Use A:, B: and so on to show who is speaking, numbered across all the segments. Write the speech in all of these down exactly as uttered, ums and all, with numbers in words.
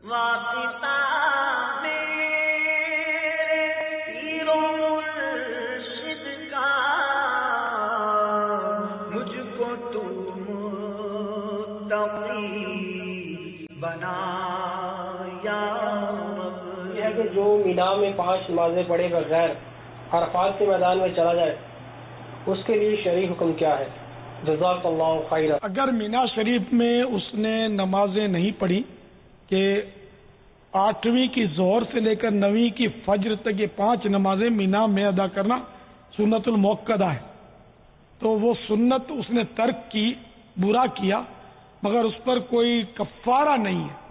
A: واسطہ میرے پیر و مرشد کا، مجھ کو تو متقی بنا یا رب۔
B: یہ ہے کہ جو مینا میں پانچ نمازیں پڑھے بغیر عرفات کے میدان میں چلا جائے اس کے لیے شرعی حکم کیا ہے؟ جزاک اللہ خیر۔
C: اگر مینا شریف میں اس نے نمازیں نہیں پڑھی کہ آٹھویں کی ظہر سے لے کر نویں کی فجر تک یہ پانچ نمازیں مینا میں ادا کرنا سنت المؤکدہ ہے، تو وہ سنت اس نے ترک کی، برا کیا، مگر اس پر کوئی کفارہ نہیں ہے،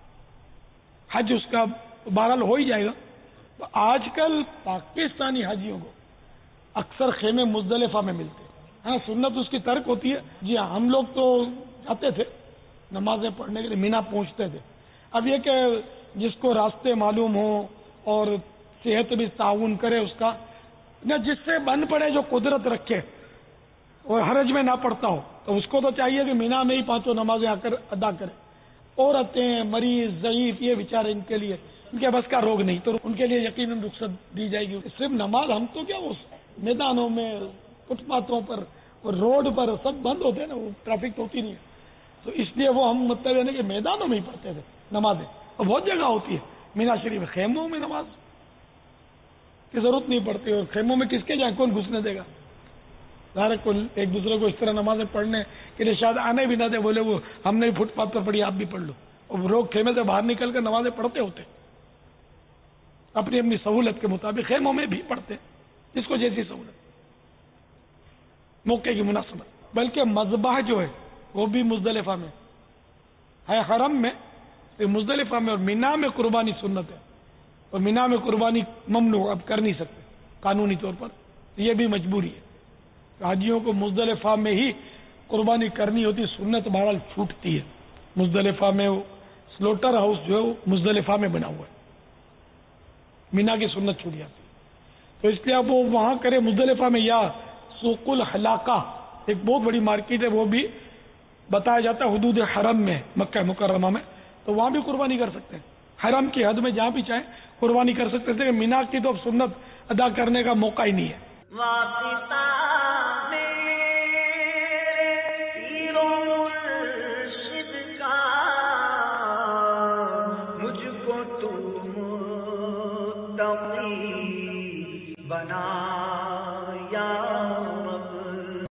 C: حج اس کا بہرحال ہو ہی جائے گا۔ آج کل پاکستانی حاجیوں کو اکثر خیمے مزدلفہ میں ملتے ہیں، ہاں سنت اس کی ترک ہوتی ہے۔ جی ہاں، ہم لوگ تو جاتے تھے نمازیں پڑھنے کے لیے، مینا پہنچتے تھے۔ اب یہ کہ جس کو راستے معلوم ہوں اور صحت بھی تعاون کرے اس کا، نہ جس سے بن پڑے، جو قدرت رکھے اور حرج میں نہ پڑتا ہو، تو اس کو تو چاہیے کہ مینا میں ہی پانچوں نمازیں آ کر ادا کرے۔ عورتیں، مریض، ضعیف، یہ بیچارے ان کے لیے ان کے بس کا روگ نہیں، تو ان کے لیے یقیناً رخصت دی جائے گی۔ صرف نماز، ہم تو کیا اس میدانوں میں، فٹ پاتھوں پر اور روڈ پر سب بند ہوتے ہیں نا، وہ ٹریفک ہوتی نہیں ہے، تو اس لیے وہ ہم مطلب ہے نا کہ میدانوں میں ہی پڑھتے تھے نمازیں، اور بہت جگہ ہوتی ہے مینا شریف میں، خیموں میں نماز کی ضرورت نہیں پڑتی، اور خیموں میں کس کے جائیں، کون گھسنے دے گا؟ ظاہر کو ایک دوسرے کو اس طرح نمازیں پڑھنے کے لیے شاید آنے بھی نہ دے، بولے وہ ہم نے فٹ پاتھ پر پڑھی، آپ بھی پڑھ لو، اور لوگ خیمے سے باہر نکل کر نمازیں پڑھتے ہوتے اپنی اپنی سہولت کے مطابق، خیموں میں بھی پڑھتے جس کو جیسی سہولت، موقع کی مناسبت۔ بلکہ مذبح جو ہے وہ بھی مزدلفہ میں ہے، حرم میں، مزدلفہ میں اور مینا میں قربانی سنت ہے، اور مینا میں قربانی ممنوع، اب کر نہیں سکتے قانونی طور پر، یہ بھی مجبوری ہے۔ حاجیوں کو مزدلفہ میں ہی قربانی کرنی ہوتی، سنت بہرحال چھوٹتی ہے۔ مزدلفہ میں سلوٹر ہاؤس جو ہے وہ مزدلفہ میں بنا ہوا ہے، مینا کی سنت چھوٹ جاتی ہے، تو اس لیے اب وہ وہاں کرے مزدلفہ میں، یا سوق الحلاقہ ایک بہت بڑی مارکیٹ ہے، وہ بھی بتایا جاتا ہے حدود حرم میں، مکہ مکرمہ میں، تو وہاں بھی قربانی کر سکتے ہیں، حرم کی حد میں جہاں بھی چاہیں قربانی کر سکتے تھے۔ مینا کی تو اب سنت ادا کرنے کا موقع ہی نہیں ہے۔
A: واسطہ میرے پیر و مرشد کا، مجھ کو تو متقی بنا